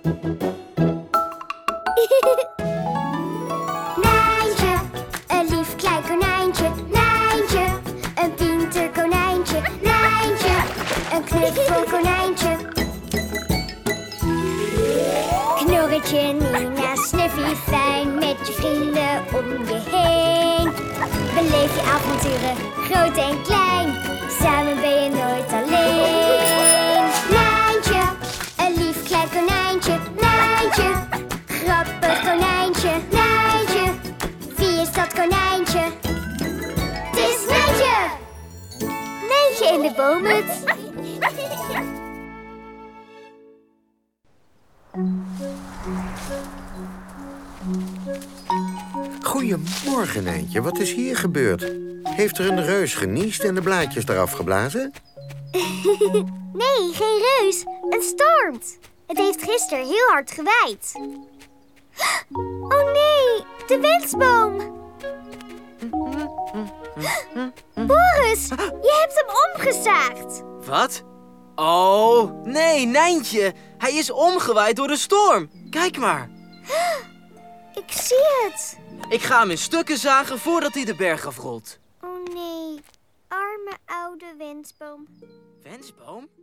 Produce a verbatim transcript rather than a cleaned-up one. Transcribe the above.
Nijntje, een lief klein konijntje. Nijntje, een pinter konijntje. Nijntje, een knuffel konijntje. Knorretje, Nina, Snuffy, fijn met je vrienden om je heen. Beleef je avonturen, groot en klein. Samen ben je nooit alleen. Nijntje, een lief klein konijntje. Nijntje, grappig konijntje. Nijntje, wie is dat konijntje? Het is Nijntje! Nijntje in de boomhut. Goedemorgen, Nijntje. Wat is hier gebeurd? Heeft er een reus geniest en de blaadjes eraf geblazen? Nee, geen reus. Een storm. Het heeft gisteren heel hard gewaaid. Oh nee, de wensboom. Boris, je hebt hem omgezaagd. Wat? Oh, nee, Nijntje. Hij is omgewaaid door de storm. Kijk maar. Ik zie het. Ik ga hem in stukken zagen voordat hij de berg afrolt. Oh nee, arme oude wensboom. Wensboom?